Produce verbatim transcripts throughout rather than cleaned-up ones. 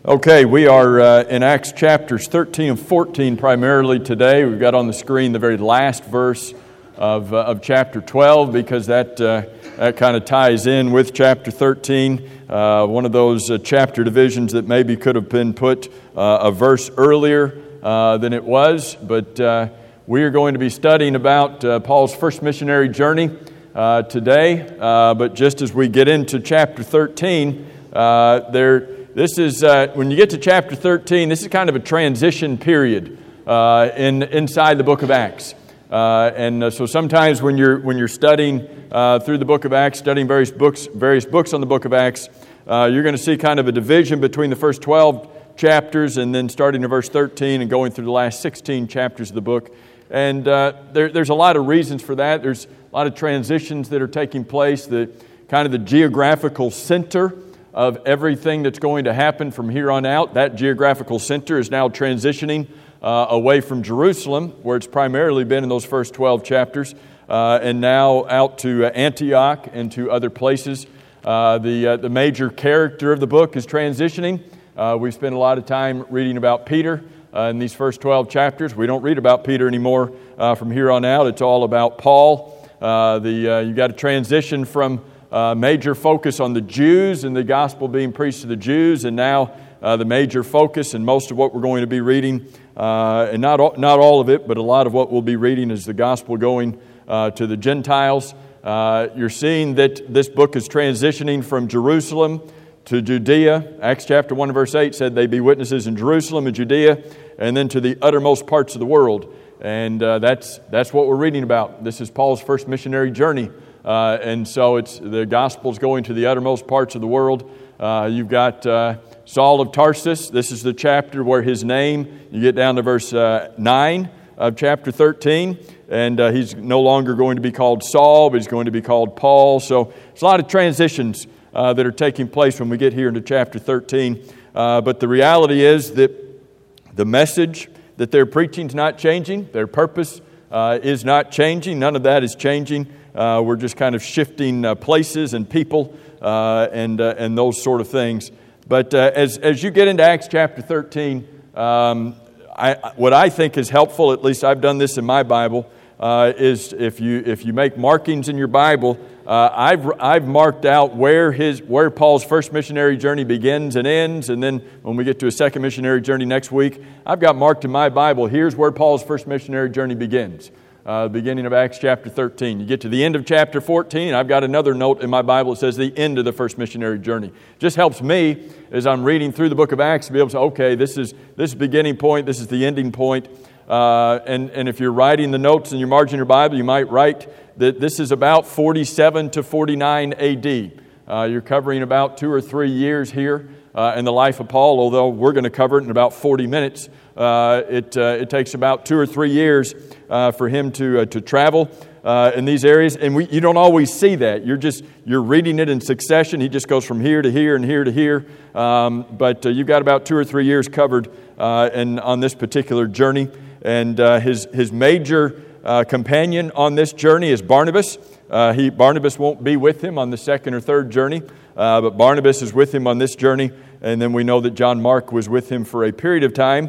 Okay, we are uh, in Acts chapters thirteen and fourteen primarily today. We've got on the screen the very last verse of, uh, of chapter twelve because that uh, that kind of ties in with chapter thirteen. Uh, one of those uh, chapter divisions that maybe could have been put uh, a verse earlier uh, than it was. But uh, we are going to be studying about uh, Paul's first missionary journey uh, today. Uh, but just as we get into chapter thirteen, uh, there... This is, uh, when you get to chapter thirteen, this is kind of a transition period uh, in inside the book of Acts. Uh, and uh, so sometimes when you're when you're studying uh, through the book of Acts, studying various books, various books on the book of Acts, uh, you're going to see kind of a division between the first twelve chapters and then starting in verse thirteen and going through the last sixteen chapters of the book. And uh, there, there's a lot of reasons for that. There's a lot of transitions that are taking place. The kind of the geographical center of everything that's going to happen from here on out. That geographical center is now transitioning uh, away from Jerusalem, where it's primarily been in those first twelve chapters, uh, and now out to uh, Antioch and to other places. Uh, the, uh, the major character of the book is transitioning. Uh, we spent a lot of time reading about Peter uh, in these first twelve chapters. We don't read about Peter anymore uh, from here on out. It's all about Paul. Uh, the uh, you got to transition from Uh, major focus on the Jews and the gospel being preached to the Jews, and now uh, the major focus and most of what we're going to be reading, uh, and not all, not all of it, but a lot of what we'll be reading is the gospel going uh, to the Gentiles. Uh, you're seeing that this book is transitioning from Jerusalem to Judea. Acts chapter one verse eight said they be witnesses in Jerusalem and Judea, and then to the uttermost parts of the world. And uh, that's that's what we're reading about. This is Paul's first missionary journey. Uh, and so it's the gospel's going to the uttermost parts of the world. Uh, you've got uh, Saul of Tarsus. This is the chapter where his name, you get down to verse uh, nine of chapter thirteen, and uh, he's no longer going to be called Saul, but he's going to be called Paul. So there's a lot of transitions uh, that are taking place when we get here into chapter thirteen. Uh, but the reality is that the message that they're preaching is not changing. Their purpose uh, is not changing. None of that is changing. Uh, we're just kind of shifting uh, places and people uh, and uh, and those sort of things. But uh, as as you get into Acts chapter thirteen, um, I, what I think is helpful, at least I've done this in my Bible, uh, is if you if you make markings in your Bible, uh, I've I've marked out where his where Paul's first missionary journey begins and ends, and then when we get to a second missionary journey next week, I've got marked in my Bible, here's where Paul's first missionary journey begins. Uh, beginning of Acts chapter thirteen. You get to the end of chapter fourteen, I've got another note in my Bible that says the end of the first missionary journey. Just helps me as I'm reading through the book of Acts to be able to say, okay, this is this is beginning point, this is the ending point. Uh, and, and if you're writing the notes in your margin of your Bible, you might write that this is about forty-seven to forty-nine A D. Uh, you're covering about two or three years here uh, in the life of Paul, although we're going to cover it in about forty minutes. Uh, it uh, it takes about two or three years uh, for him to uh, to travel uh, in these areas, and we you don't always see that. You're just you're reading it in succession. He just goes from here to here and here to here. Um, but uh, you've got about two or three years covered uh, and on this particular journey. And uh, his his major uh, companion on this journey is Barnabas. Uh, he Barnabas won't be with him on the second or third journey, uh, but Barnabas is with him on this journey. And then we know that John Mark was with him for a period of time.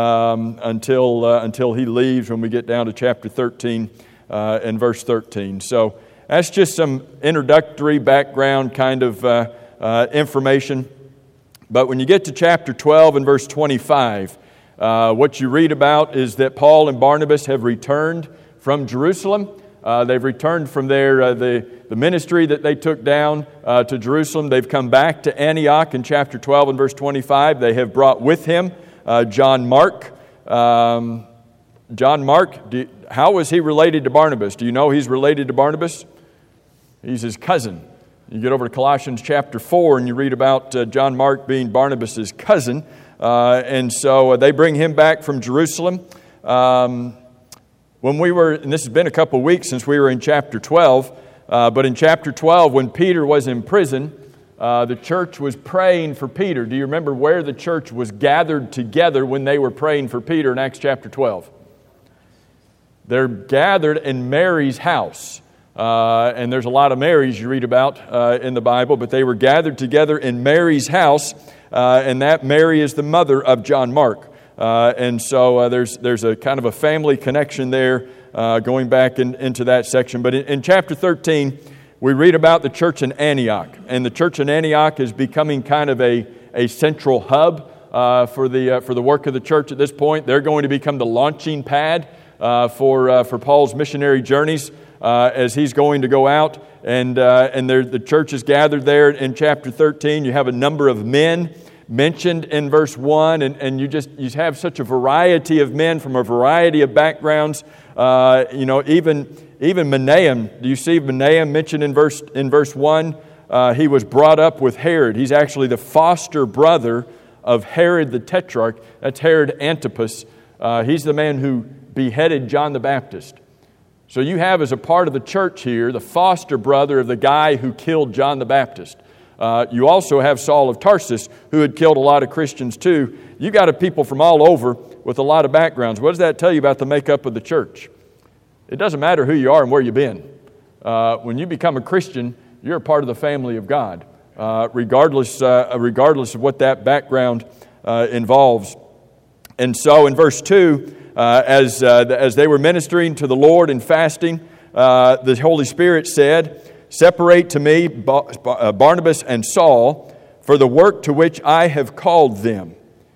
Um, until uh, until he leaves when we get down to chapter thirteen uh, and verse thirteen. So that's just some introductory background kind of uh, uh, information. But when you get to chapter twelve and verse twenty-five, uh, what you read about is that Paul and Barnabas have returned from Jerusalem. Uh, they've returned from their uh, the the ministry that they took down uh, to Jerusalem. They've come back to Antioch in chapter twelve and verse twenty-five. They have brought with him Uh, John Mark. Um, John Mark, do, how was he related to Barnabas? Do you know he's related to Barnabas? He's his cousin. You get over to Colossians chapter four and you read about uh, John Mark being Barnabas' cousin. Uh, and so uh, they bring him back from Jerusalem. Um, when we were, and this has been a couple weeks since we were in chapter twelve, uh, but in chapter twelve when Peter was in prison, Uh, the church was praying for Peter. Do you remember where the church was gathered together when they were praying for Peter in Acts chapter twelve? They're gathered in Mary's house. Uh, and there's a lot of Marys you read about uh, in the Bible, but they were gathered together in Mary's house, uh, and that Mary is the mother of John Mark. Uh, and so uh, there's there's a kind of a family connection there uh, going back in, into that section. But in, in chapter thirteen, we read about the church in Antioch. And the church in Antioch is becoming kind of a, a central hub uh, for the uh, for the work of the church at this point. They're going to become the launching pad uh, for uh, for Paul's missionary journeys uh, as he's going to go out. And uh, and the church is gathered there in chapter thirteen. You have a number of men mentioned in verse one, and, and you just you have such a variety of men from a variety of backgrounds. Uh, you know, even even Manaen. Do you see Manaen mentioned in verse in verse one? Uh, he was brought up with Herod. He's actually the foster brother of Herod the Tetrarch. That's Herod Antipas. Uh, he's the man who beheaded John the Baptist. So you have as a part of the church here the foster brother of the guy who killed John the Baptist. Uh, you also have Saul of Tarsus, who had killed a lot of Christians too. You got a people from all over with a lot of backgrounds. What does that tell you about the makeup of the church? It doesn't matter who you are and where you've been. Uh, when you become a Christian, you're a part of the family of God, uh, regardless uh, regardless of what that background uh, involves. And so in verse two, uh, as uh, as they were ministering to the Lord and fasting, uh, the Holy Spirit said, "Separate to me Barnabas and Saul for the work to which I have called them."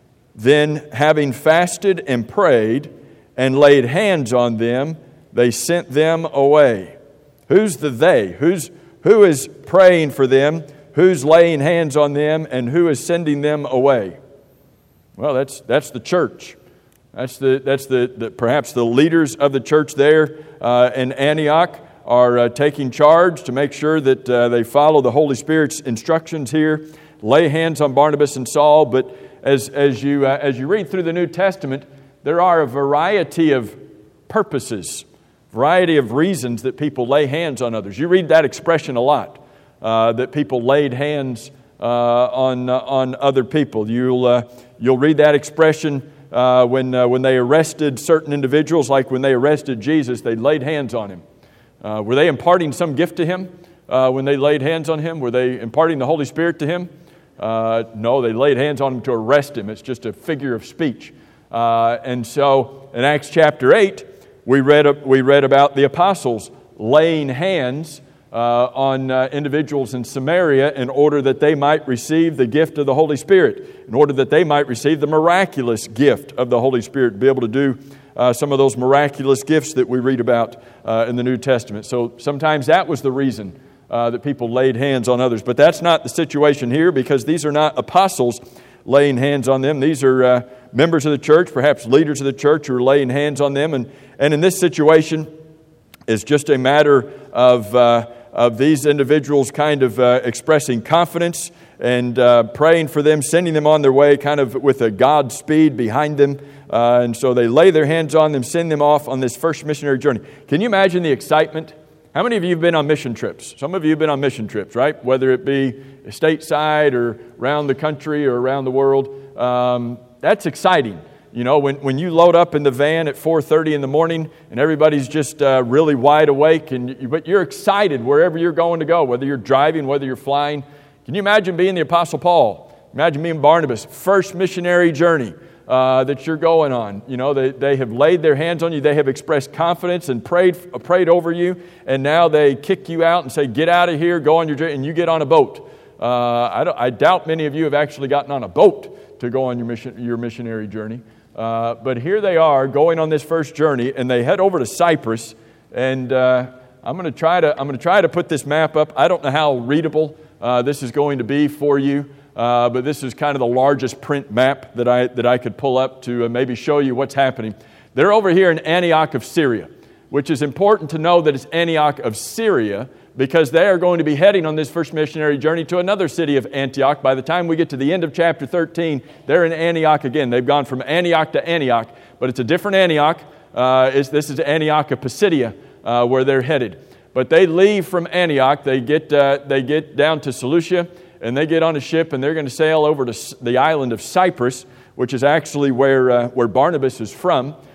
Then, having fasted and prayed and laid hands on them, they sent them away. Who's the they? Who's who is praying for them? Who's laying hands on them? And who is sending them away? Well, that's that's the church. That's the that's the, the perhaps the leaders of the church there uh, in Antioch are uh, taking charge to make sure that uh, they follow the Holy Spirit's instructions here. Lay hands on Barnabas and Saul. But as as you uh, as you read through the New Testament, there are a variety of purposes, variety of reasons that people lay hands on others. You read that expression a lot, uh, that people laid hands uh, on uh, on other people. You'll uh, you'll read that expression uh, when uh, when they arrested certain individuals, like when they arrested Jesus, they laid hands on him. Uh, were they imparting some gift to him uh, when they laid hands on him? Were they imparting the Holy Spirit to him? Uh, no, they laid hands on him to arrest him. It's just a figure of speech. Uh, and so in Acts chapter eight, we read we read about the apostles laying hands uh, on uh, individuals in Samaria in order that they might receive the gift of the Holy Spirit, in order that they might receive the miraculous gift of the Holy Spirit, be able to do Uh, some of those miraculous gifts that we read about uh, in the New Testament. So sometimes that was the reason uh, that people laid hands on others. But that's not the situation here, because these are not apostles laying hands on them. These are uh, members of the church, perhaps leaders of the church, who are laying hands on them. And, and in this situation, it's just a matter of, uh, of these individuals kind of uh, expressing confidence and uh, praying for them, sending them on their way kind of with a Godspeed behind them. Uh, and so they lay their hands on them, send them off on this first missionary journey. Can you imagine the excitement? How many of you have been on mission trips? Some of you have been on mission trips, right? Whether it be stateside or around the country or around the world. Um, that's exciting. You know, when, when you load up in the van at four thirty in the morning and everybody's just uh, really wide awake, and you, but you're excited wherever you're going to go, whether you're driving, whether you're flying. Can you imagine being the Apostle Paul? Imagine being Barnabas, first missionary journey uh, that you're going on. You know, they, they have laid their hands on you. They have expressed confidence and prayed prayed over you. And now they kick you out and say, get out of here, go on your journey, and you get on a boat. Uh, I, don't, I doubt many of you have actually gotten on a boat to go on your mission, your missionary journey. Uh, but here they are going on this first journey, and they head over to Cyprus. And uh, I'm going to try to I'm going to try to put this map up. I don't know how readable Uh, this is going to be for you, uh, but this is kind of the largest print map that I that I could pull up to uh, maybe show you what's happening. They're over here in Antioch of Syria, which is important to know that it's Antioch of Syria, because they are going to be heading on this first missionary journey to another city of Antioch. By the time we get to the end of chapter thirteen, they're in Antioch again. They've gone from Antioch to Antioch, but it's a different Antioch. Uh, it's, this is Antioch of Pisidia, uh, where they're headed. But they leave from Antioch, they get uh, they get down to Seleucia, and they get on a ship, and they're going to sail over to the island of Cyprus, which is actually where uh, where Barnabas is from.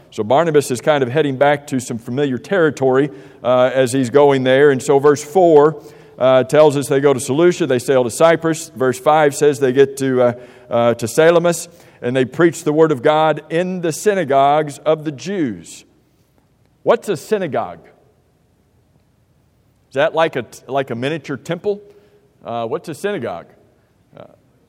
So Barnabas is kind of heading back to some familiar territory uh, as he's going there. And so verse four uh, tells us they go to Seleucia, they sail to Cyprus. Verse five says they get to, uh, uh, to Salamis, and they preach the word of God in the synagogues of the Jews. What's a synagogue? Is that like a, like a miniature temple? Uh, what's a synagogue? Uh,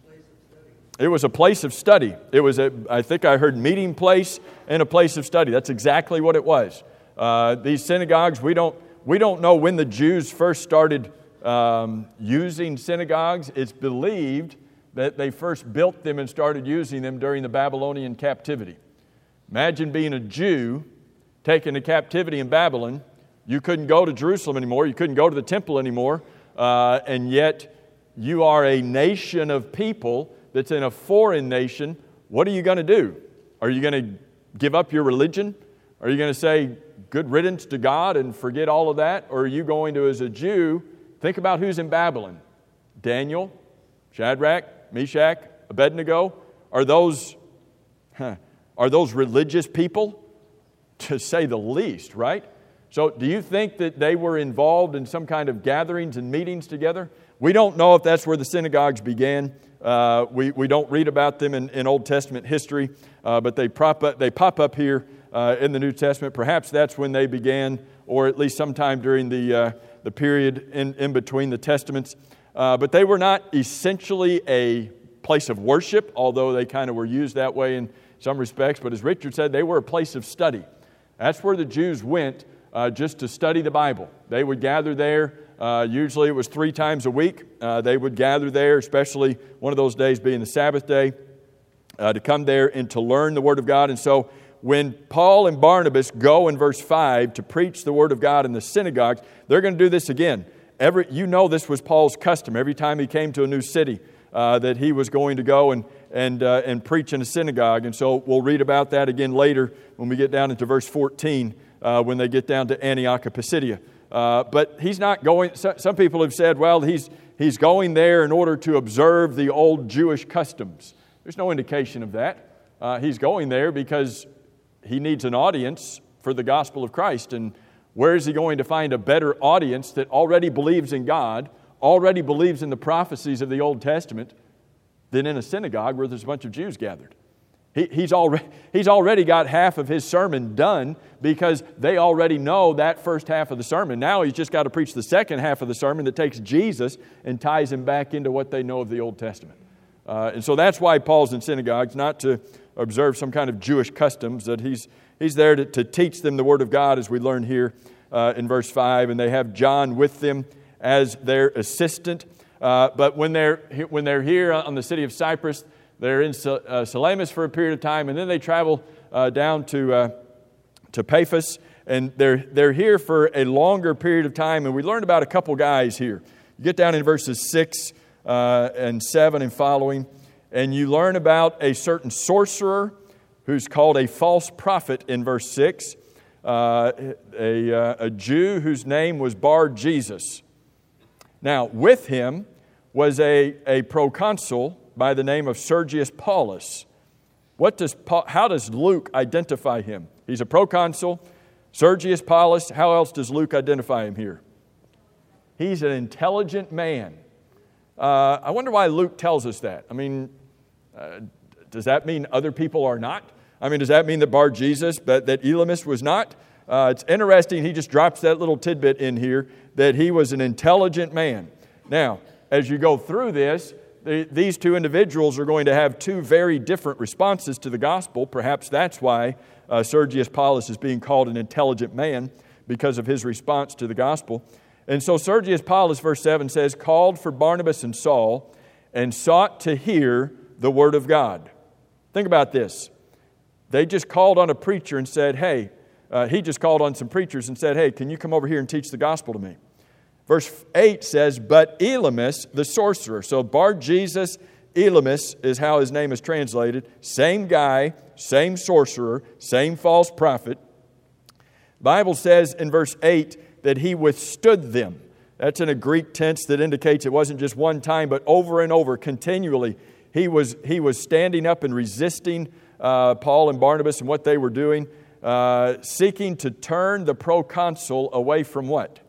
it was a place of study. It was, a, I think I heard meeting place and a place of study. That's exactly what it was. Uh, these synagogues, we don't, we don't know when the Jews first started um, using synagogues. It's believed that they first built them and started using them during the Babylonian captivity. Imagine being a Jew taken to captivity in Babylon. You couldn't go to Jerusalem anymore. You couldn't go to the temple anymore. Uh, and yet you are a nation of people that's in a foreign nation. What are you going to do? Are you going to give up your religion? Are you going to say good riddance to God and forget all of that? Or are you going to, as a Jew, think about who's in Babylon? Daniel, Shadrach, Meshach, Abednego. Are those, huh, are those religious people? To say the least, right? So do you think that they were involved in some kind of gatherings and meetings together? We don't know if that's where the synagogues began. Uh, we, we don't read about them in, in Old Testament history, uh, but they, prop up, they pop up here uh, in the New Testament. Perhaps that's when they began, or at least sometime during the, uh, the period in, in between the Testaments. Uh, but they were not essentially a place of worship, although they kind of were used that way in some respects. But as Richard said, they were a place of study. That's where the Jews went uh, just to study the Bible. They would gather there. Uh, usually it was three times a week. Uh, they would gather there, especially one of those days being the Sabbath day, uh, to come there and to learn the Word of God. And so when Paul and Barnabas go in verse five to preach the Word of God in the synagogues, they're going to do this again. Every, you know this was Paul's custom. Every time he came to a new city, uh, that he was going to go and and uh, and preach in a synagogue. And so we'll read about that again later when we get down into verse fourteen, uh, when they get down to Antioch of Pisidia. Uh, but he's not going, so, some people have said, well, he's he's going there in order to observe the old Jewish customs. There's no indication of that. Uh, he's going there because he needs an audience for the gospel of Christ. And where is he going to find a better audience that already believes in God, already believes in the prophecies of the Old Testament, than in a synagogue where there's a bunch of Jews gathered? He, he's, already, he's already got half of his sermon done because they already know that first half of the sermon. Now he's just got to preach the second half of the sermon that takes Jesus and ties him back into what they know of the Old Testament. Uh, and so that's why Paul's in synagogues, not to observe some kind of Jewish customs, that he's, he's there to, to teach them the Word of God, as we learn here uh, in verse five. And they have John with them as their assistant. Uh, but when they're when they're here on the city of Cyprus, they're in uh, Salamis for a period of time, and then they travel uh, down to uh, to Paphos, and they're they're here for a longer period of time. And we learned about a couple guys here. You get down in verses six uh, and seven and following, and you learn about a certain sorcerer who's called a false prophet in verse six, uh, a uh, a Jew whose name was Bar Jesus. Now, with him was a, a proconsul by the name of Sergius Paulus. What does how does Luke identify him? He's a proconsul, Sergius Paulus. How else does Luke identify him here? He's an intelligent man. Uh, I wonder why Luke tells us that. I mean, uh, does that mean other people are not? I mean, does that mean that Bar Jesus, that, that Elymas was not? Uh, it's interesting, he just drops that little tidbit in here, that he was an intelligent man. Now, as you go through this, the, these two individuals are going to have two very different responses to the gospel. Perhaps that's why uh, Sergius Paulus is being called an intelligent man, because of his response to the gospel. And so Sergius Paulus, verse seven says, called for Barnabas and Saul and sought to hear the word of God. Think about this. They just called on a preacher and said, hey, Uh, he just called on some preachers and said, hey, can you come over here and teach the gospel to me? Verse eight says, but Elymas, the sorcerer. So Bar Jesus, Elymas is how his name is translated. Same guy, same sorcerer, same false prophet. The Bible says in verse eight that he withstood them. That's in a Greek tense that indicates it wasn't just one time, but over and over, continually. He was, he was standing up and resisting uh, Paul and Barnabas and what they were doing. uh, seeking to turn the proconsul away from what?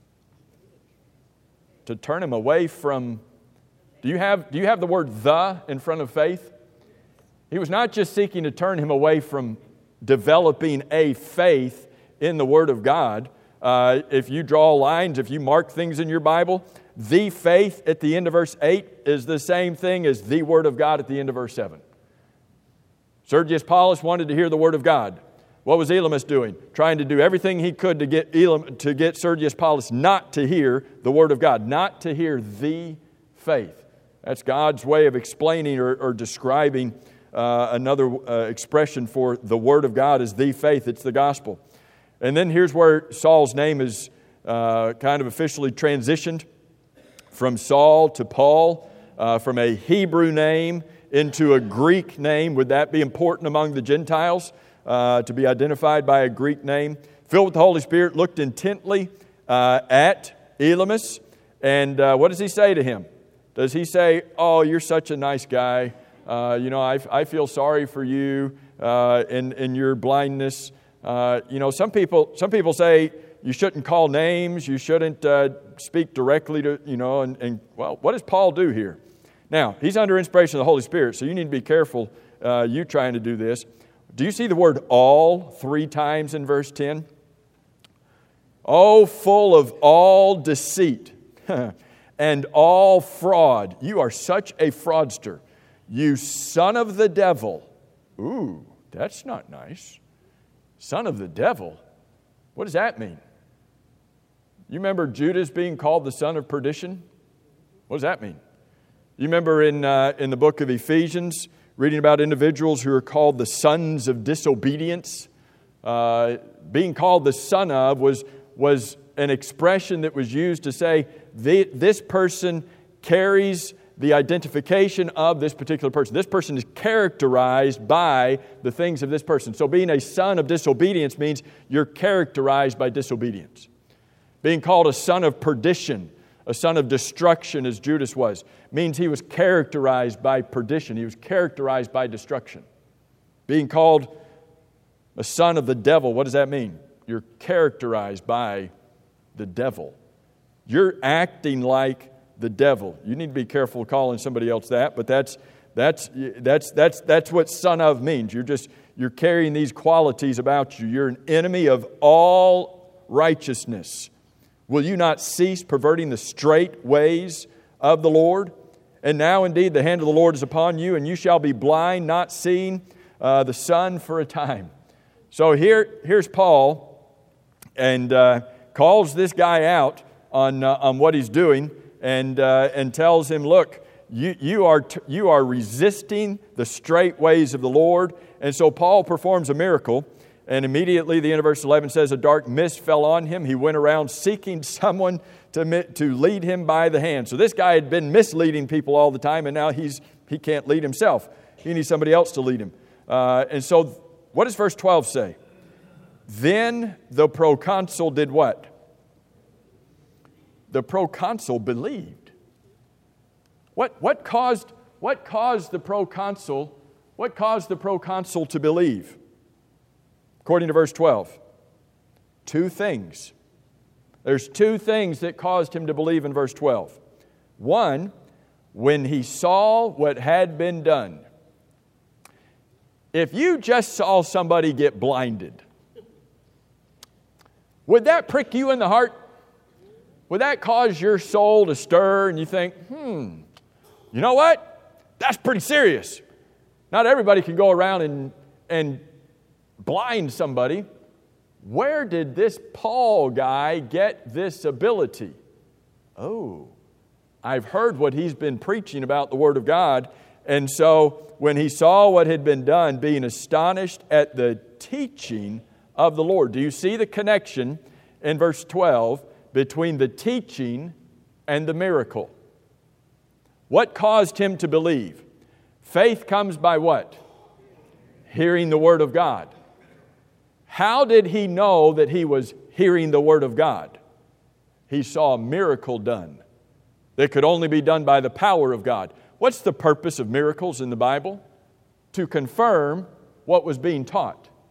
To turn him away from, do you have, do you have the word the in front of faith? He was not just seeking to turn him away from developing a faith in the Word of God. Uh, if you draw lines, if you mark things in your Bible, the faith at the end of verse eight is the same thing as the Word of God at the end of verse seven. Sergius Paulus wanted to hear the Word of God. What was Elymas doing? Trying to do everything he could to get Elam, to get Sergius Paulus not to hear the Word of God, not to hear the faith. That's God's way of explaining or, or describing uh, another uh, expression for the Word of God is the faith. It's the gospel. And then here's where Saul's name is uh, kind of officially transitioned from Saul to Paul, uh, from a Hebrew name into a Greek name. Would that be important among the Gentiles? Uh, to be identified by a Greek name, filled with the Holy Spirit, looked intently uh, at Elymas. And uh, what does he say to him? Does he say, oh, you're such a nice guy. Uh, you know, I, I feel sorry for you uh, in, in your blindness. Uh, you know, some people some people say you shouldn't call names. You shouldn't uh, speak directly to, you know, and, and, well, what does Paul do here? Now, he's under inspiration of the Holy Spirit, so you need to be careful, uh, you trying to do this. Do you see the word all three times in verse ten? Oh, full of all deceit and all fraud. You are such a fraudster. You son of the devil. Ooh, that's not nice. Son of the devil. What does that mean? You remember Judas being called the son of perdition? What does that mean? You remember in uh, in the book of Ephesians, reading about individuals who are called the sons of disobedience. Uh, being called the son of was, was an expression that was used to say this person carries the identification of this particular person. This person is characterized by the things of this person. So being a son of disobedience means you're characterized by disobedience. Being called a son of perdition, a son of destruction as Judas was, means he was characterized by perdition. He was characterized by destruction. Being called a son of the devil, what does that mean? You're characterized by the devil. You're acting like the devil. You need to be careful calling somebody else that, but that's that's that's that's that's what son of means. You're just you're carrying these qualities about you. You're an enemy of all righteousness. Will you not cease perverting the straight ways of the Lord? And now indeed the hand of the Lord is upon you, and you shall be blind, not seeing uh, the sun for a time. So here, here's Paul, and uh, calls this guy out on uh, on what he's doing, and uh, and tells him, look, you you are t- you are resisting the straight ways of the Lord. And so Paul performs a miracle. And immediately, the end of verse eleven says, a dark mist fell on him. He went around seeking someone to, to lead him by the hand. So this guy had been misleading people all the time, and now he's he can't lead himself. He needs somebody else to lead him. Uh, and so what does verse twelve say? Then the proconsul did what? The proconsul believed. What, what, caused, what caused the proconsul, what caused the proconsul to believe? According to verse twelve, two things. There's two things that caused him to believe in verse twelve. One, when he saw what had been done. If you just saw somebody get blinded, would that prick you in the heart? Would that cause your soul to stir and you think, hmm, you know what? That's pretty serious. Not everybody can go around and, and blind somebody. Where did this Paul guy get this ability? Oh, I've heard what he's been preaching about the Word of God. And so when he saw what had been done, being astonished at the teaching of the Lord. Do you see the connection in verse twelve between the teaching and the miracle? What caused him to believe? Faith comes by what? Hearing the Word of God. How did he know that he was hearing the Word of God? He saw a miracle done that could only be done by the power of God. What's the purpose of miracles in the Bible? To confirm what was being taught.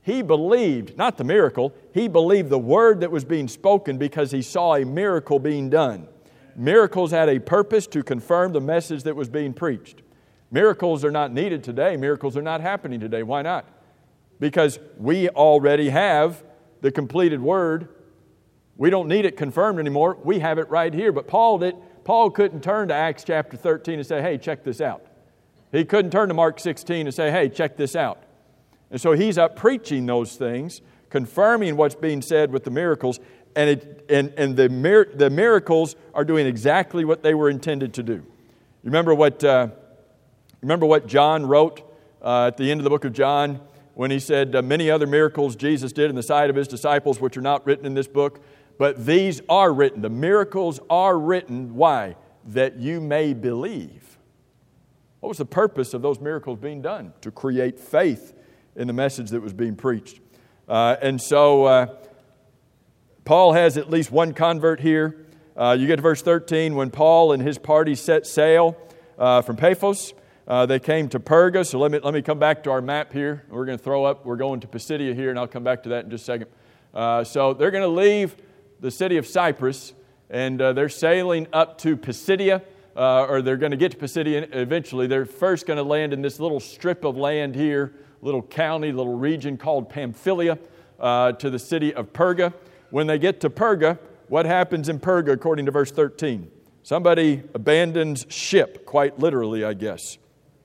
He believed, not the miracle, he believed the word that was being spoken because he saw a miracle being done. Miracles had a purpose to confirm the message that was being preached. Miracles are not needed today. Miracles are not happening today. Why not? Because we already have the completed word. We don't need it confirmed anymore. We have it right here. But Paul did. Paul couldn't turn to Acts chapter thirteen and say, hey, check this out. He couldn't turn to Mark sixteen and say, hey, check this out. And so he's up preaching those things, confirming what's being said with the miracles, and it, and, and the, mir- the miracles are doing exactly what they were intended to do. You remember what, uh, remember what John wrote uh, at the end of the book of John when he said, uh, many other miracles Jesus did in the sight of his disciples, which are not written in this book, but these are written. The miracles are written. Why? That you may believe. What was the purpose of those miracles being done? To create faith in the message that was being preached. Uh, and so uh, Paul has at least one convert here. Uh, you get to verse thirteen, when Paul and his party set sail uh, from Paphos, uh, they came to Perga. So let me, let me come back to our map here. We're going to throw up, we're going to Pisidia here, and I'll come back to that in just a second. Uh, so they're going to leave the city of Cyprus, and uh, they're sailing up to Pisidia, uh, or they're going to get to Pisidia eventually. They're first going to land in this little strip of land here, little county, little region called Pamphylia, uh, to the city of Perga. When they get to Perga, what happens in Perga according to verse thirteen? Somebody abandons ship, quite literally, I guess.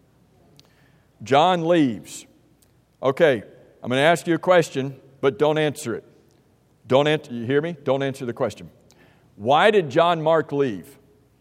John leaves. Okay, I'm going to ask you a question, but don't answer it. Don't answer, you hear me? Don't answer the question. Why did John Mark leave?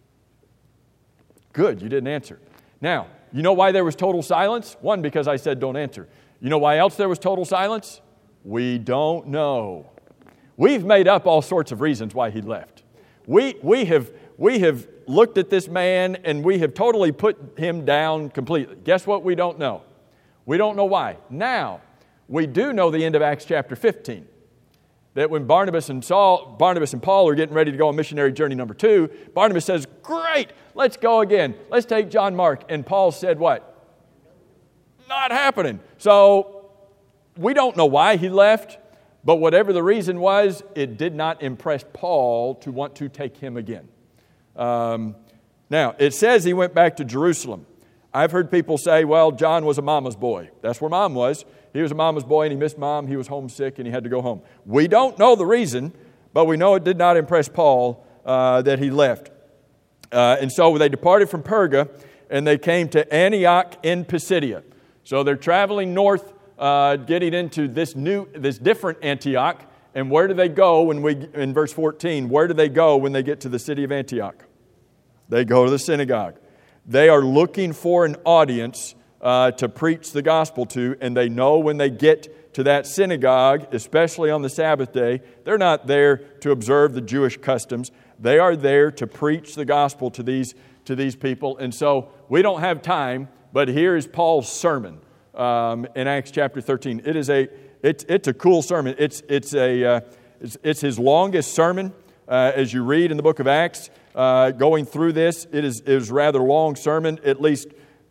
Good, you didn't answer. Now, you know why there was total silence? One, because I said don't answer. You know why else there was total silence? We don't know. We've made up all sorts of reasons why he left. We, we, have, we have looked at this man and we have totally put him down completely. Guess what we don't know? We don't know why. Now, we do know the end of Acts chapter fifteen. That when Barnabas and Saul, Barnabas and Paul are getting ready to go on missionary journey number two, Barnabas says, great, let's go again. Let's take John Mark. And Paul said what? Not happening. So we don't know why he left, but whatever the reason was, it did not impress Paul to want to take him again. Um, now, it says he went back to Jerusalem. I've heard people say, well, John was a mama's boy. That's where mom was. He was a mama's boy and he missed mom. He was homesick and he had to go home. We don't know the reason, but we know it did not impress Paul uh, that he left. Uh, and so they departed from Perga and they came to Antioch in Pisidia. So they're traveling north, uh, getting into this new, this different Antioch. And where do they go when we, in verse fourteen, where do they go when they get to the city of Antioch? They go to the synagogue. They are looking for an audience uh, to preach the gospel to, and they know when they get to that synagogue, especially on the Sabbath day, they're not there to observe the Jewish customs. They are there to preach the gospel to these, to these people. And so we don't have time, but here is Paul's sermon um, in Acts chapter thirteen. It is a it's it's a cool sermon. It's it's a uh, it's, it's his longest sermon uh, as you read in the book of Acts. Uh, going through this, it is it is a rather long sermon, at least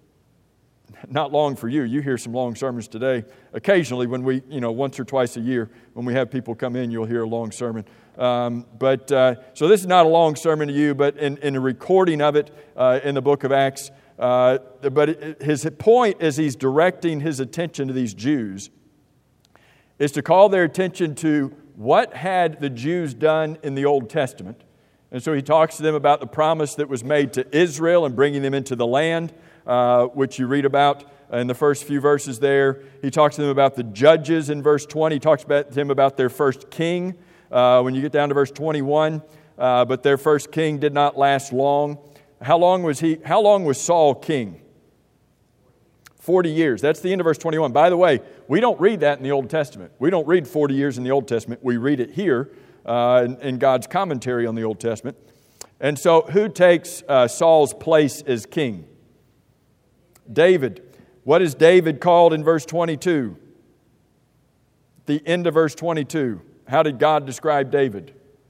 not long for you. You hear some long sermons today. Occasionally when we, you know, once or twice a year, when we have people come in, you'll hear a long sermon. Um, but uh, so this is not a long sermon to you, but in, in a recording of it uh, in the book of Acts. Uh, but it, his point as he's directing his attention to these Jews is to call their attention to what had the Jews done in the Old Testament. And so he talks to them about the promise that was made to Israel and bringing them into the land, uh, which you read about in the first few verses there. He talks to them about the judges in verse twenty. He talks about them about their first king uh, when you get down to verse twenty-one. Uh, but their first king did not last long. How long was he? How long was Saul king? forty years. That's the end of verse twenty-one. By the way, we don't read that in the Old Testament. We don't read forty years in the Old Testament. We read it here uh, in, in God's commentary on the Old Testament. And so who takes uh, Saul's place as king? David. What is David called in verse twenty-two? The end of verse twenty-two. How did God describe David?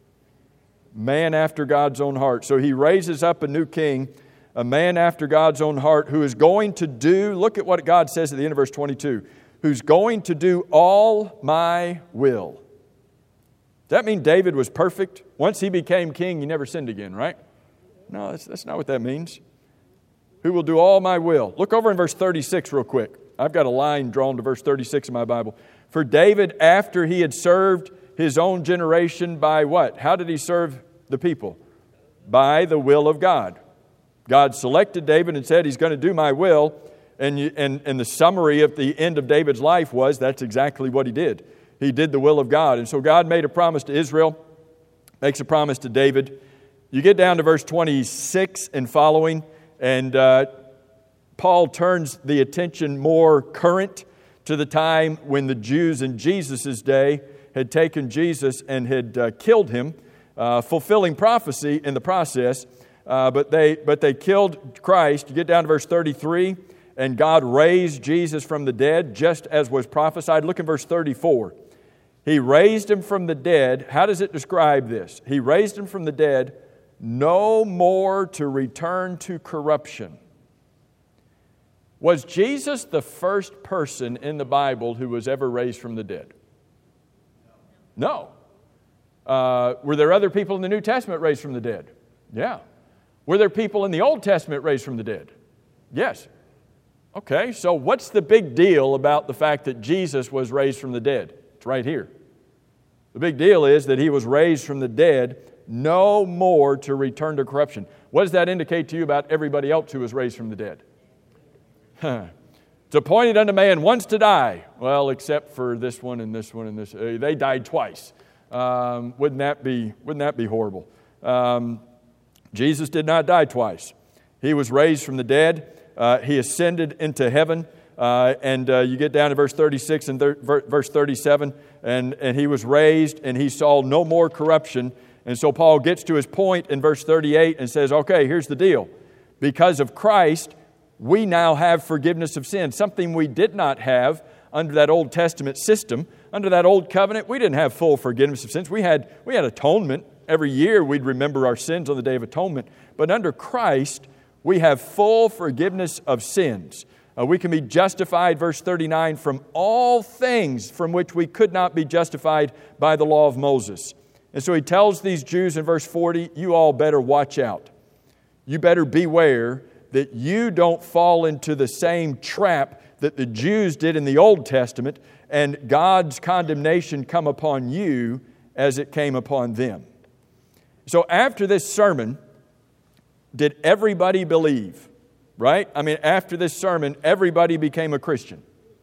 Man after God's own heart. So he raises up a new king, a man after God's own heart, who is going to do, look at what God says at the end of verse twenty-two, who's going to do all my will. Does that mean David was perfect? Once he became king, he never sinned again, right? No, that's, that's not what that means. Who will do all my will. Look over in verse thirty-six real quick. I've got a line drawn to verse thirty-six in my Bible. For David, after he had served his own generation by what? How did he serve the people? By the will of God. God selected David and said, he's going to do my will. And, you, and, and the summary of the end of David's life was that's exactly what he did. He did the will of God. And so God made a promise to Israel, makes a promise to David. You get down to verse twenty-six and following, and uh, Paul turns the attention more current to the time when the Jews in Jesus' day had taken Jesus and had uh, killed him, uh, fulfilling prophecy in the process. Uh, but they but they killed Christ. You get down to verse thirty-three, and God raised Jesus from the dead, just as was prophesied. Look at verse thirty-four. He raised him from the dead. How does it describe this? He raised him from the dead, no more to return to corruption. Was Jesus the first person in the Bible who was ever raised from the dead? No. Uh, were there other people in the New Testament raised from the dead? Yeah. Were there people in the Old Testament raised from the dead? Yes. Okay, so what's the big deal about the fact that Jesus was raised from the dead? It's right here. The big deal is that he was raised from the dead, no more to return to corruption. What does that indicate to you about everybody else who was raised from the dead? Huh. It's appointed unto man once to die. Well, except for this one and this one and this. Uh, they died twice. Um, wouldn't that be, wouldn't that be horrible? Um, Jesus did not die twice. He was raised from the dead. Uh, he ascended into heaven. Uh, and uh, you get down to verse thirty-six and thir- verse thirty-seven. And, and he was raised and he saw no more corruption. And so Paul gets to his point in verse thirty-eight and says, okay, here's the deal. Because of Christ, we now have forgiveness of sin, something we did not have under that Old Testament system. Under that Old Covenant, we didn't have full forgiveness of sins. We had, we had atonement. Every year we'd remember our sins on the Day of Atonement. But under Christ, we have full forgiveness of sins. Uh, we can be justified, verse thirty-nine, from all things from which we could not be justified by the law of Moses. And so he tells these Jews in verse forty, you all better watch out. You better beware that you don't fall into the same trap that the Jews did in the Old Testament and God's condemnation come upon you as it came upon them. So after this sermon, did everybody believe? Right? I mean, after this sermon, everybody became a Christian.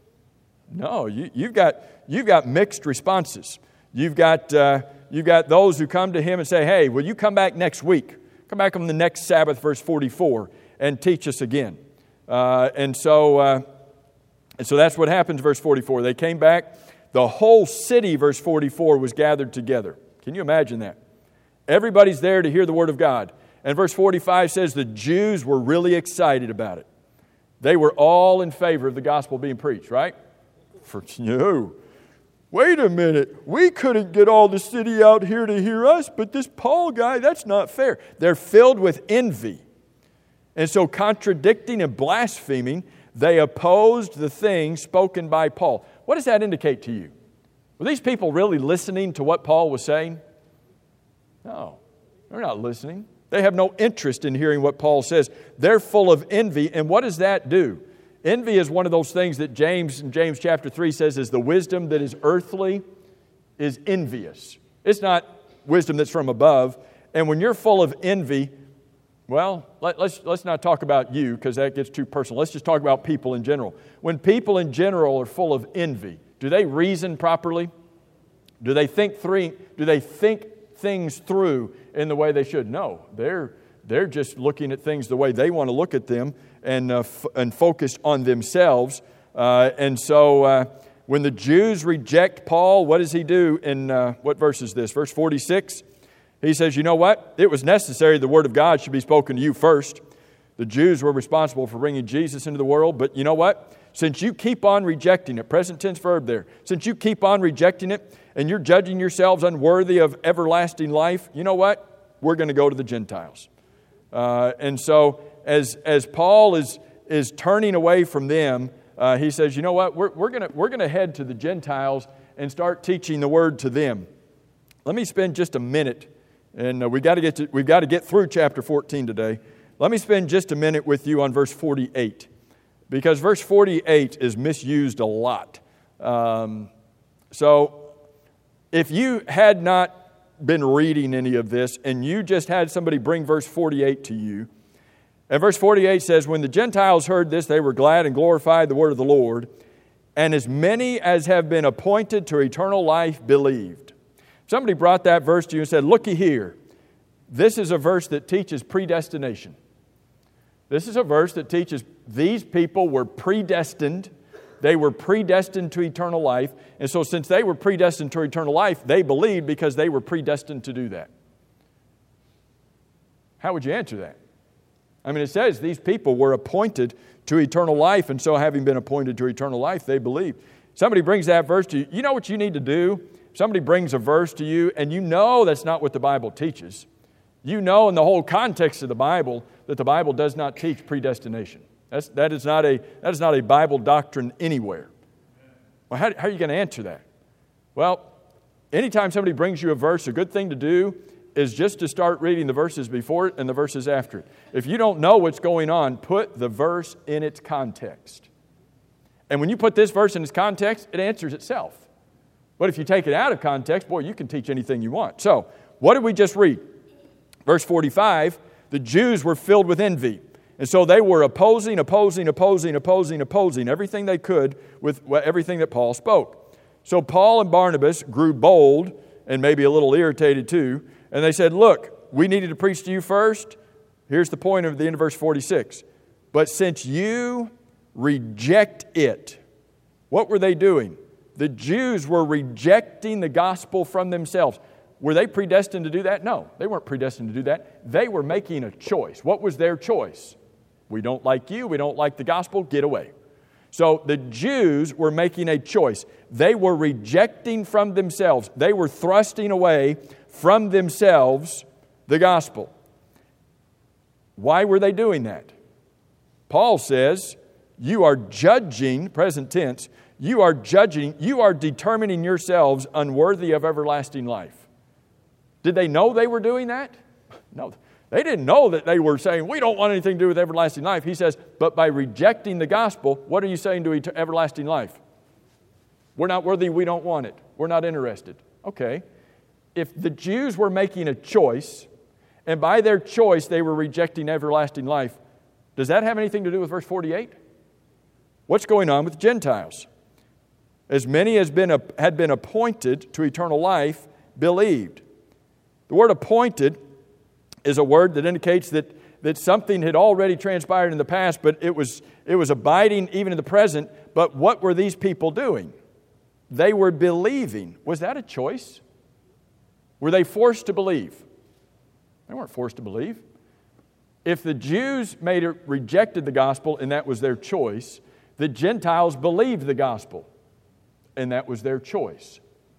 No, you, you've got you've got mixed responses. You've got uh, you've got those who come to him and say, "Hey, will you come back next week? Come back on the next Sabbath, verse forty-four, and teach us again." Uh, and so, uh, and so that's what happens, verse forty-four. They came back. The whole city, verse forty-four, was gathered together. Can you imagine that? Everybody's there to hear the word of God. And verse forty-five says the Jews were really excited about it. They were all in favor of the gospel being preached, right? For no. Wait a minute. We couldn't get all the city out here to hear us, but this Paul guy, that's not fair. They're filled with envy. And so contradicting and blaspheming, they opposed the things spoken by Paul. What does that indicate to you? Were these people really listening to what Paul was saying? No, they're not listening. They have no interest in hearing what Paul says. They're full of envy. And what does that do? Envy is one of those things that James in James chapter three says is the wisdom that is earthly is envious. It's not wisdom that's from above. And when you're full of envy, well, let, let's, let's not talk about you because that gets too personal. Let's just talk about people in general. When people in general are full of envy, do they reason properly? Do they think through, do they think things through in the way they should? No, they're they're just looking at things the way they want to look at them and uh, f- and focused on themselves. Uh, and so uh, when the Jews reject Paul, what does he do in uh, what verse is this? Verse forty-six. He says, you know what? It was necessary the word of God should be spoken to you first. The Jews were responsible for bringing Jesus into the world, but you know what? Since you keep on rejecting it, present tense verb there, since you keep on rejecting it and you're judging yourselves unworthy of everlasting life, you know what? We're going to go to the Gentiles. Uh, and so as as Paul is, is turning away from them, uh, uh, he says, you know what, we're, we're going we're gonna head to the Gentiles and start teaching the Word to them. Let me spend just a minute, and uh, we got to get to, we've got to get through chapter fourteen today. Let me spend just a minute with you on verse forty-eight, because verse forty-eight is misused a lot. Um, so if you had not been reading any of this and you just had somebody bring verse forty-eight to you, and verse forty-eight says, when the Gentiles heard this, they were glad and glorified the word of the Lord, and as many as have been appointed to eternal life believed. Somebody brought that verse to you and said, looky here, this is a verse that teaches predestination. This is a verse that teaches these people were predestined. They were predestined to eternal life. And so since they were predestined to eternal life, they believed because they were predestined to do that. How would you answer that? I mean, it says these people were appointed to eternal life, and so having been appointed to eternal life, they believed. Somebody brings that verse to you. You know what you need to do? Somebody brings a verse to you, and you know that's not what the Bible teaches. You know in the whole context of the Bible that the Bible does not teach predestination. That's, that, is not a, that is not a Bible doctrine anywhere. Well, how, how are you going to answer that? Well, anytime somebody brings you a verse, a good thing to do is just to start reading the verses before it and the verses after it. If you don't know what's going on, put the verse in its context. And when you put this verse in its context, it answers itself. But if you take it out of context, boy, you can teach anything you want. So, what did we just read? Verse forty-five, the Jews were filled with envy. And so they were opposing, opposing, opposing, opposing, opposing everything they could with everything that Paul spoke. So Paul and Barnabas grew bold and maybe a little irritated too. And they said, look, we needed to preach to you first. Here's the point of the end of verse forty-six. But since you reject it, what were they doing? The Jews were rejecting the gospel from themselves. Were they predestined to do that? No, they weren't predestined to do that. They were making a choice. What was their choice? We don't like you. We don't like the gospel. Get away. So the Jews were making a choice. They were rejecting from themselves. They were thrusting away from themselves the gospel. Why were they doing that? Paul says, you are judging, present tense, you are judging, you are determining yourselves unworthy of everlasting life. Did they know they were doing that? No. They didn't know that they were saying, we don't want anything to do with everlasting life. He says, but by rejecting the gospel, what are you saying to everlasting life? We're not worthy, we don't want it. We're not interested. Okay. If the Jews were making a choice, and by their choice they were rejecting everlasting life, does that have anything to do with verse forty-eight? What's going on with the Gentiles? As many as been, had been appointed to eternal life believed. The word appointed is a word that indicates that, that something had already transpired in the past, but it was, it was abiding even in the present. But what were these people doing? They were believing. Was that a choice? Were they forced to believe? They weren't forced to believe. If the Jews made it, rejected the gospel, and that was their choice, the Gentiles believed the gospel, and that was their choice.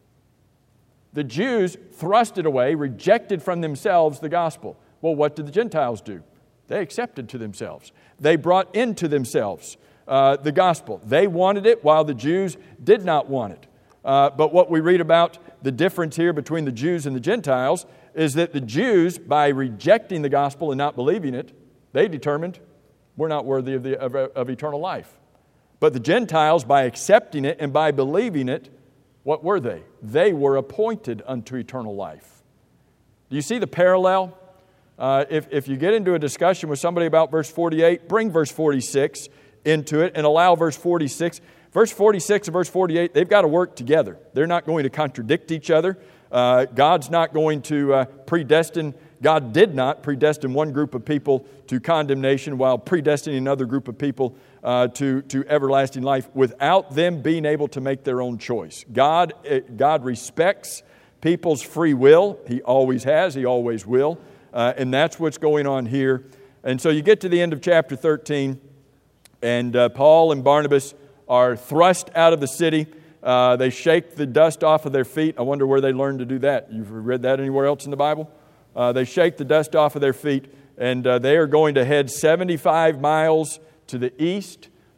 The Jews thrusted away, rejected from themselves the gospel. Well, what did the Gentiles do? They accepted to themselves. They brought into themselves uh, the gospel. They wanted it while the Jews did not want it. Uh, but what we read about the difference here between the Jews and the Gentiles is that the Jews, by rejecting the gospel and not believing it, they determined we're not worthy of, the, of, of eternal life. But the Gentiles, by accepting it and by believing it, what were they? They were appointed unto eternal life. Do you see the parallel? Uh, if, if you get into a discussion with somebody about verse forty-eight, bring verse forty-six into it and allow verse forty-six. Verse forty-six and verse forty-eight, they've got to work together. They're not going to contradict each other. Uh, God's not going to uh, predestine. God did not predestine one group of people to condemnation while predestining another group of people uh, to, to everlasting life without them being able to make their own choice. God, God respects people's free will. He always has. He always will. Uh, and that's what's going on here. And so you get to the end of chapter thirteen, and uh, Paul and Barnabas are thrust out of the city. Uh, they shake the dust off of their feet. I wonder where they learned to do that. You've read that anywhere else in the Bible? Uh, they shake the dust off of their feet, and uh, they are going to head seventy-five miles to the east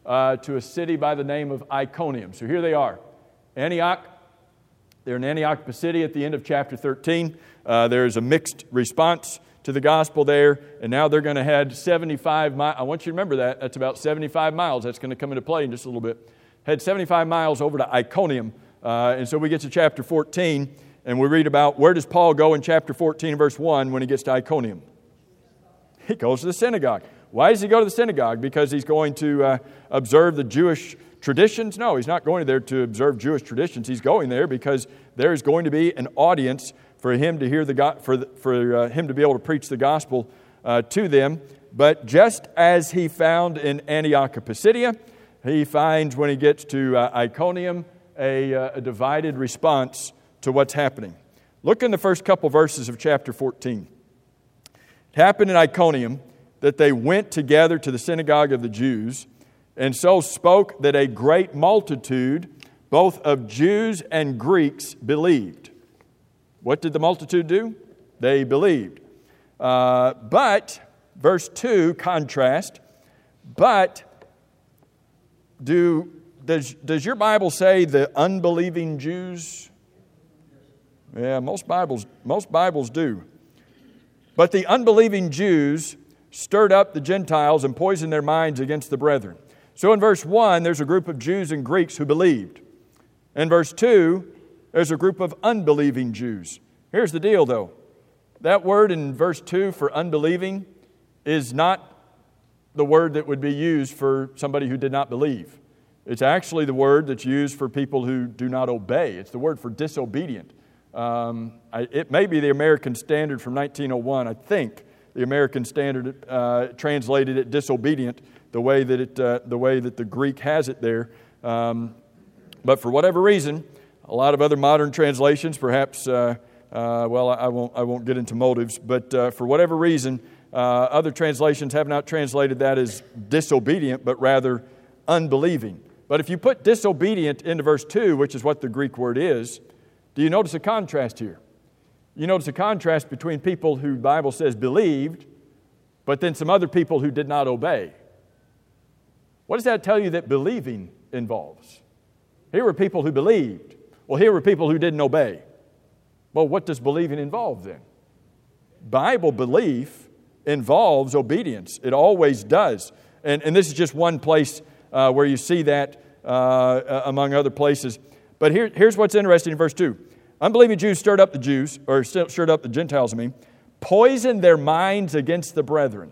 uh, to a city by the name of Iconium. So here they are, Antioch. They're in Antioch Pisidia at the end of chapter thirteen. Uh, there's a mixed response to the gospel there, and now they're going to head seventy-five miles. I want you to remember that. That's about seventy-five miles. That's going to come into play in just a little bit. Head seventy-five miles over to Iconium. Uh, and so we get to chapter fourteen, and we read about where does Paul go in chapter fourteen, verse one, when he gets to Iconium? He goes to the synagogue. Why does he go to the synagogue? Because he's going to uh, observe the Jewish traditions? No, he's not going there to observe Jewish traditions. He's going there because there is going to be an audience for him to hear the go- for the, for uh, him to be able to preach the gospel uh, to them. But just as he found in Antioch of Pisidia, he finds when he gets to uh, Iconium a, uh, a divided response to what's happening. Look in the first couple verses of chapter fourteen. It happened in Iconium that they went together to the synagogue of the Jews, and so spoke that a great multitude, both of Jews and Greeks, believed. What did the multitude do? They believed. Uh, but, verse two, contrast, but do does, does your Bible say the unbelieving Jews? Yeah, most Bibles, most Bibles do. But the unbelieving Jews stirred up the Gentiles and poisoned their minds against the brethren. So in verse one, there's a group of Jews and Greeks who believed. In verse two, there's a group of unbelieving Jews. Here's the deal, though. That word in verse two for unbelieving is not the word that would be used for somebody who did not believe. It's actually the word that's used for people who do not obey. It's the word for disobedient. Um, I, it may be the American Standard from nineteen oh one. I think the American Standard uh, translated it disobedient the way that it uh, the way that the Greek has it there. Um, but for whatever reason, a lot of other modern translations, perhaps, uh, uh, well, I won't I won't get into motives, but uh, for whatever reason, uh, other translations have not translated that as disobedient, but rather unbelieving. But if you put disobedient into verse two, which is what the Greek word is, do you notice a contrast here? You notice a contrast between people who the Bible says believed, but then some other people who did not obey. What does that tell you that believing involves? Here were people who believed. Well, here were people who didn't obey. Well, what does believing involve then? Bible belief involves obedience. It always does. And, and this is just one place uh, where you see that uh, among other places. But here, here's what's interesting in verse two. Unbelieving Jews stirred up the Jews, or stirred up the Gentiles, I mean, poisoned their minds against the brethren.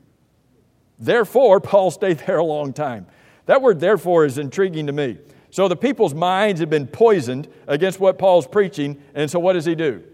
Therefore, Paul stayed there a long time. That word therefore is intriguing to me. So the people's minds have been poisoned against what Paul's preaching, and so what does he do?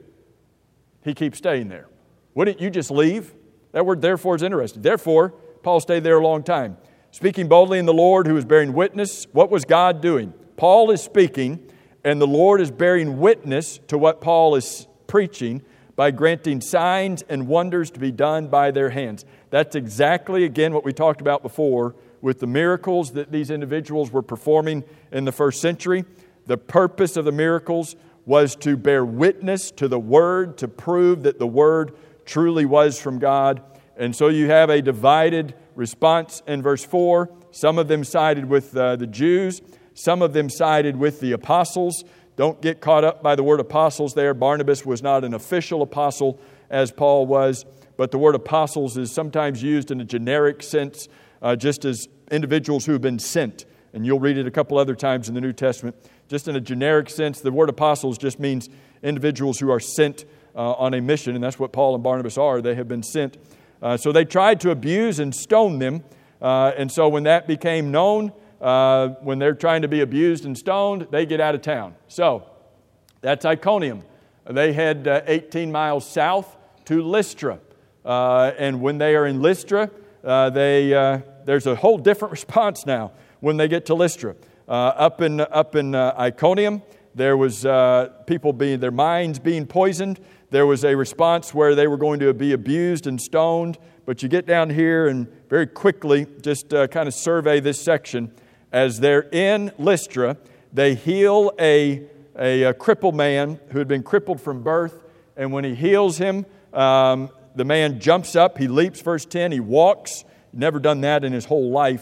He keeps staying there. Wouldn't you just leave? That word therefore is interesting. Therefore, Paul stayed there a long time. Speaking boldly in the Lord, who is bearing witness. What was God doing? Paul is speaking, and the Lord is bearing witness to what Paul is preaching by granting signs and wonders to be done by their hands. That's exactly, again, what we talked about before with the miracles that these individuals were performing in the first century. The purpose of the miracles was to bear witness to the Word, to prove that the Word truly was from God. And so you have a divided response in verse four. Some of them sided with uh, the Jews. Some of them sided with the apostles. Don't get caught up by the word apostles there. Barnabas was not an official apostle as Paul was, but the word apostles is sometimes used in a generic sense, uh, just as individuals who have been sent. And you'll read it a couple other times in the New Testament. Just in a generic sense, the word apostles just means individuals who are sent uh, on a mission, and that's what Paul and Barnabas are. They have been sent. Uh, so they tried to abuse and stone them, uh, and so when that became known, Uh, when they're trying to be abused and stoned, they get out of town. So, that's Iconium. They head uh, eighteen miles south to Lystra. Uh, and when they are in Lystra, uh, they uh, there's a whole different response now when they get to Lystra. Uh, up in up in uh, Iconium, there was uh, people being, their minds being poisoned. There was a response where they were going to be abused and stoned. But you get down here and very quickly just uh, kind of survey this section. As they're in Lystra, they heal a, a, a crippled man who had been crippled from birth. And when he heals him, um, the man jumps up. He leaps, verse ten. He walks. Never done that in his whole life.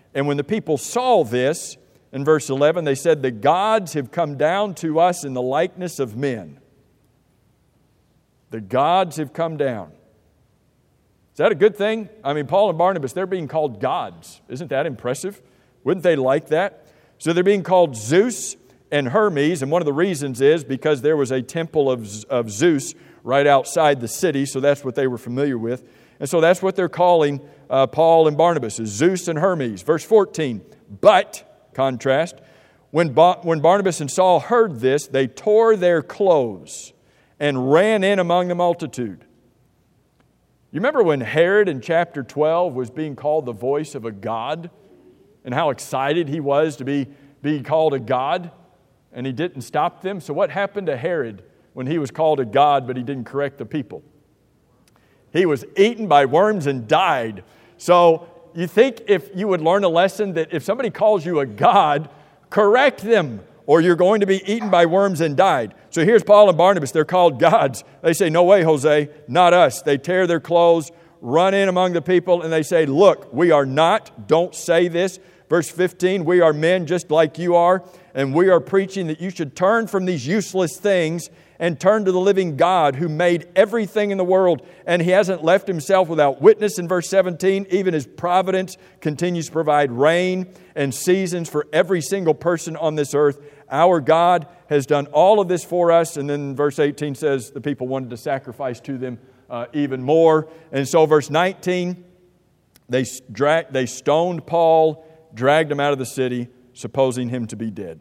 And when the people saw this, in verse eleven, they said, the gods have come down to us in the likeness of men. The gods have come down. Is that a good thing? I mean, Paul and Barnabas, they're being called gods. Isn't that impressive? Wouldn't they like that? So they're being called Zeus and Hermes, and one of the reasons is because there was a temple of, of Zeus right outside the city, so that's what they were familiar with. And so that's what they're calling uh, Paul and Barnabas, is Zeus and Hermes. Verse fourteen, but, contrast, when, ba- when Barnabas and Saul heard this, they tore their clothes and ran in among the multitude. You remember when Herod in chapter twelve was being called the voice of a god, and how excited he was to be, be called a god, and he didn't stop them? So what happened to Herod when he was called a god but he didn't correct the people? He was eaten by worms and died. So you think if you would learn a lesson that if somebody calls you a god, correct them, or you're going to be eaten by worms and died. So here's Paul and Barnabas. They're called gods. They say, no way, Jose, not us. They tear their clothes, run in among the people, and they say, look, we are not, don't say this. Verse fifteen, we are men just like you are, and we are preaching that you should turn from these useless things and turn to the living God who made everything in the world. And He hasn't left Himself without witness in verse seventeen. Even His providence continues to provide rain and seasons for every single person on this earth. Our God has done all of this for us. And then verse eighteen says the people wanted to sacrifice to them uh, even more. And so verse nineteen, they, dra- they stoned Paul, dragged him out of the city, supposing him to be dead.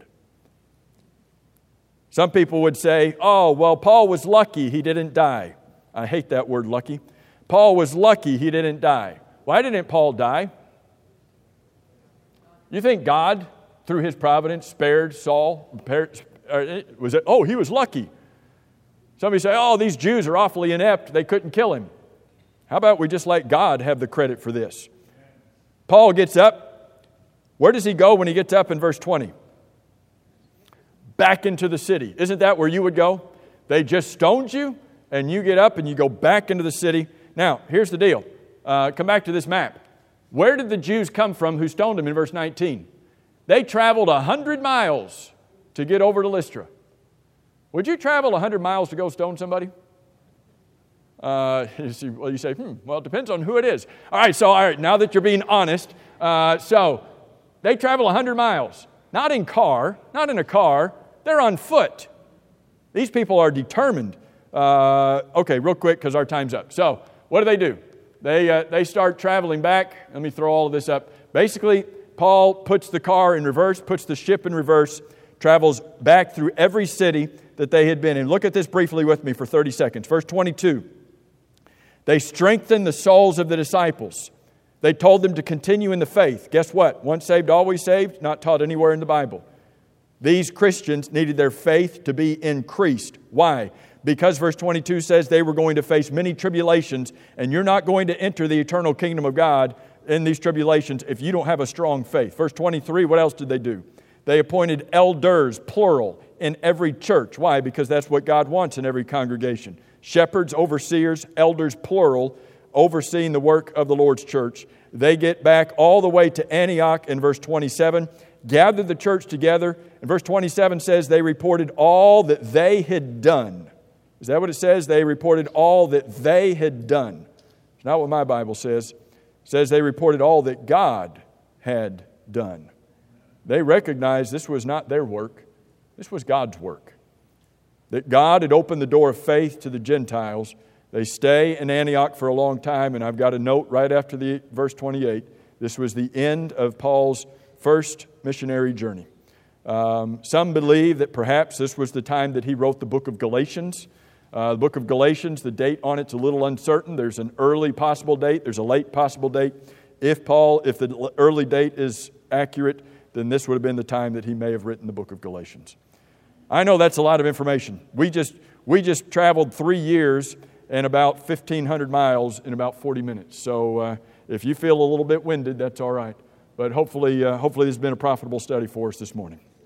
Some people would say, oh, well, Paul was lucky he didn't die. I hate that word lucky. Paul was lucky he didn't die. Why didn't Paul die? You think God, through His providence, spared Saul? Was it, oh, he was lucky. Somebody say, oh, these Jews are awfully inept. They couldn't kill him. How about we just let God have the credit for this? Paul gets up. Where does he go when he gets up in verse twenty? Back into the city. Isn't that where you would go? They just stoned you, and you get up and you go back into the city. Now, here's the deal. Uh, come back to this map. Where did the Jews come from who stoned him in verse nineteen? They traveled one hundred miles to get over to Lystra. Would you travel one hundred miles to go stone somebody? Uh, you see, well, you say, hmm, well, it depends on who it is. All right, so all right, now that you're being honest, uh, so they travel one hundred miles. Not in car, not in a car. They're on foot. These people are determined. Uh, okay, real quick because our time's up. So what do they do? They, uh, they start traveling back. Let me throw all of this up. Basically, Paul puts the car in reverse, puts the ship in reverse, travels back through every city that they had been in. Look at this briefly with me for thirty seconds. Verse twenty-two. They strengthened the souls of the disciples. They told them to continue in the faith. Guess what? Once saved, always saved, not taught anywhere in the Bible. These Christians needed their faith to be increased. Why? Because verse twenty-two says they were going to face many tribulations, and you're not going to enter the eternal kingdom of God in these tribulations if you don't have a strong faith. Verse twenty-three, what else did they do? They appointed elders, plural, in every church. Why? Because that's what God wants in every congregation. Shepherds, overseers, elders, plural, overseeing the work of the Lord's church. They get back all the way to Antioch in verse twenty-seven, gathered the church together. And verse twenty-seven says they reported all that they had done. Is that what it says? They reported all that they had done. It's not what my Bible says. It says they reported all that God had done. They recognized this was not their work. This was God's work. That God had opened the door of faith to the Gentiles. They stay in Antioch for a long time, and I've got a note right after the verse twenty-eight. This was the end of Paul's first missionary journey. Um, some believe that perhaps this was the time that he wrote the book of Galatians. Uh, the book of Galatians, the date on it's a little uncertain. There's an early possible date. There's a late possible date. If Paul, if the early date is accurate, then this would have been the time that he may have written the book of Galatians. I know that's a lot of information. We just we just traveled three years and about fifteen hundred miles in about forty minutes. So uh, if you feel a little bit winded, that's all right. But hopefully, uh, hopefully this has been a profitable study for us this morning.